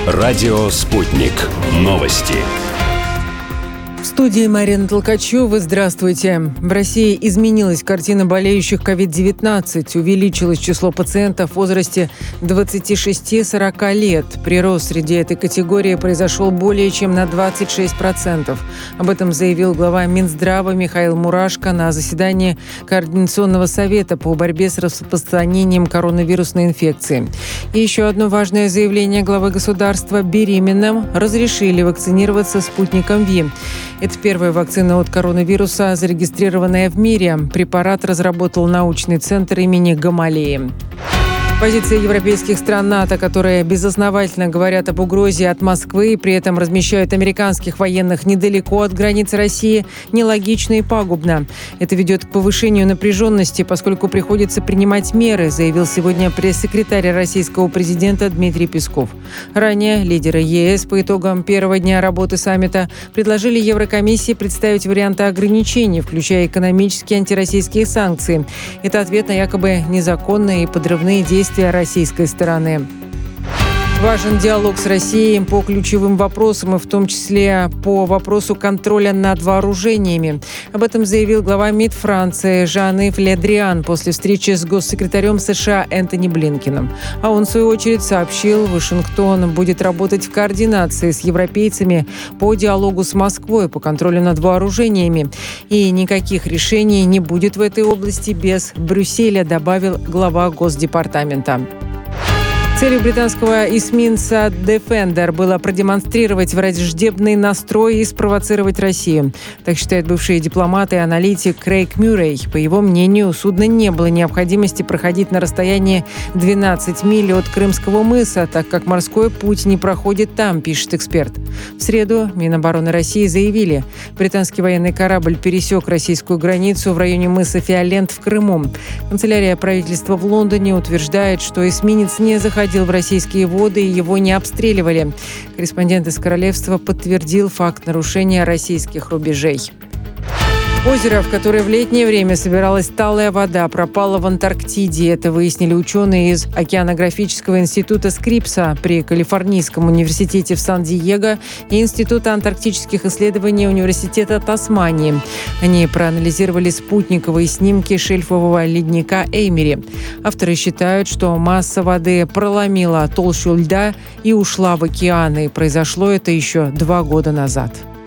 Радио «Спутник». Новости. В студии Марина Толкачева. Здравствуйте. В России изменилась картина болеющих COVID-19. Увеличилось число пациентов в возрасте 26-40 лет. Прирост среди этой категории произошел более чем на 26%. Об этом заявил глава Минздрава Михаил Мурашко на заседании Координационного совета по борьбе с распространением коронавирусной инфекции. И еще одно важное заявление главы государства: беременным разрешили вакцинироваться спутником ВИ. Это первая вакцина от коронавируса, зарегистрированная в мире. Препарат разработал научный центр имени Гамалеи. Позиция европейских стран НАТО, которые безосновательно говорят об угрозе от Москвы и при этом размещают американских военных недалеко от границ России, нелогична и пагубна. Это ведет к повышению напряженности, поскольку приходится принимать меры, заявил сегодня пресс-секретарь российского президента Дмитрий Песков. Ранее лидеры ЕС по итогам первого дня работы саммита предложили Еврокомиссии представить варианты ограничений, включая экономические и антироссийские санкции. Это ответ на якобы незаконные и подрывные действия российской стороны. Важен диалог с Россией по ключевым вопросам, и в том числе по вопросу контроля над вооружениями. Об этом заявил глава МИД Франции Жан-Ив Ле Дриан после встречи с госсекретарем США Энтони Блинкеном. А он, в свою очередь, сообщил, Вашингтон будет работать в координации с европейцами по диалогу с Москвой по контролю над вооружениями. И никаких решений не будет в этой области без Брюсселя, добавил глава Госдепартамента. Целью британского эсминца «Defender» было продемонстрировать враждебный настрой и спровоцировать Россию. Так считает бывший дипломат и аналитик Крейг Мюррей. По его мнению, у судна не было необходимости проходить на расстоянии 12 миль от Крымского мыса, так как морской путь не проходит там, пишет эксперт. В среду Минобороны России заявили, британский военный корабль пересек российскую границу в районе мыса Фиолент в Крыму. Канцелярия правительства в Лондоне утверждает, что эсминец не заходил в российские воды и его не обстреливали. Корреспондент из королевства подтвердил факт нарушения российских рубежей. Озеро, в которое в летнее время собиралась талая вода, пропало в Антарктиде. Это выяснили ученые из Океанографического института Скрипса при Калифорнийском университете в Сан-Диего и Института антарктических исследований Университета Тасмании. Они проанализировали спутниковые снимки шельфового ледника Эймери. Авторы считают, что масса воды проломила толщу льда и ушла в океаны. И произошло это еще 2 года назад.